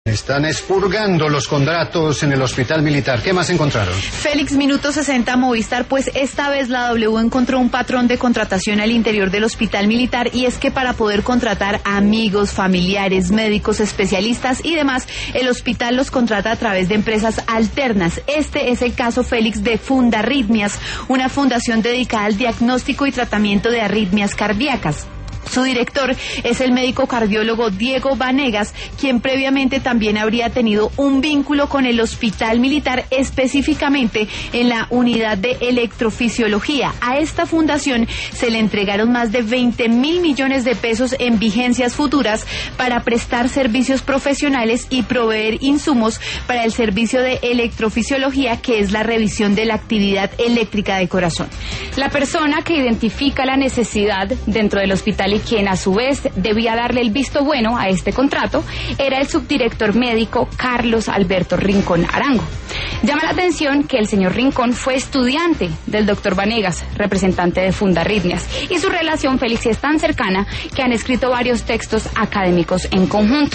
Están expurgando los contratos en el hospital militar. ¿Qué más encontraron? Félix, minuto 60 Movistar, pues esta vez la W encontró un patrón de contratación al interior del hospital militar, y es que para poder contratar amigos, familiares, médicos, especialistas y demás, el hospital los contrata a través de empresas alternas. Este es el caso, Félix, de Fundarritmias, una fundación dedicada al diagnóstico y tratamiento de arritmias cardíacas. Su director es el médico cardiólogo Diego Vanegas, quien previamente también habría tenido un vínculo con el hospital militar, específicamente en la unidad de electrofisiología. A esta fundación se le entregaron más de 20.000 millones de pesos en vigencias futuras para prestar servicios profesionales y proveer insumos para el servicio de electrofisiología, que es la revisión de la actividad eléctrica del corazón. La persona que identifica la necesidad dentro del hospital y quien a su vez debía darle el visto bueno a este contrato era el subdirector médico Carlos Alberto Rincón Arango. Llama la atención que el señor Rincón fue estudiante del doctor Vanegas, representante de Fundarritmias, y su relación, Félix, es tan cercana que han escrito varios textos académicos en conjunto.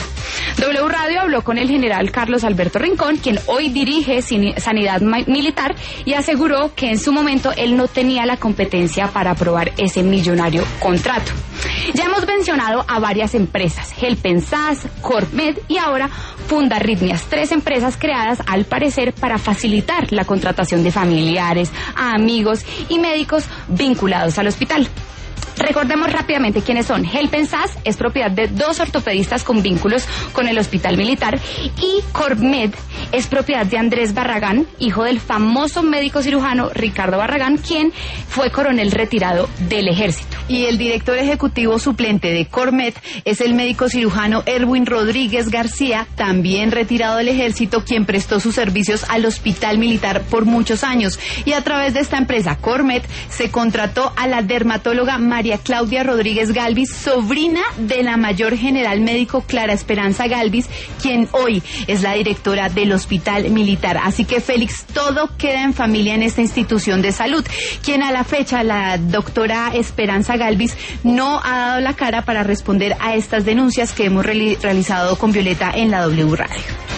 W Radio habló con el general Carlos Alberto Rincón, quien hoy dirige Sanidad Militar, y aseguró que en su momento él no tenía la competencia para aprobar ese millonario contrato. Ya hemos mencionado a varias empresas, Helpensas, Cormed y ahora Fundarritmias, 3 empresas creadas al parecer para facilitar la contratación de familiares, amigos y médicos vinculados al hospital. Recordemos rápidamente quiénes son. Helpensas es propiedad de 2 ortopedistas con vínculos con el hospital militar, y Cormed es propiedad de Andrés Barragán, hijo del famoso médico cirujano Ricardo Barragán, quien fue coronel retirado del ejército. Y el director ejecutivo suplente de Cormed es el médico cirujano Erwin Rodríguez García, también retirado del ejército, quien prestó sus servicios al hospital militar por muchos años. Y a través de esta empresa, Cormed, se contrató a la dermatóloga María Claudia Rodríguez Galvis, sobrina de la mayor general médico Clara Esperanza Galvis, quien hoy es la directora del hospital militar. Así que, Félix, todo queda en familia en esta institución de salud, quien a la fecha, la doctora Esperanza Galvis, no ha dado la cara para responder a estas denuncias que hemos realizado con Violeta en la W Radio.